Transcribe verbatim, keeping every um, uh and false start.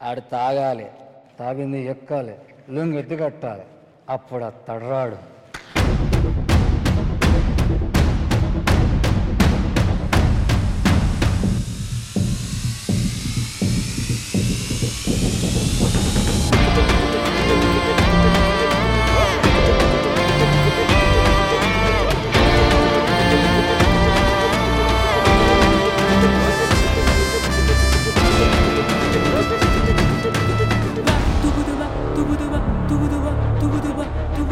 ఆడు తాగాలి, తాగింది ఎక్కాలి, లుంగి ఎత్తి కట్టాలి, అప్పుడు ఆ తడరాడు. tuguduba, tuguduba, tuguduba, tuguduba,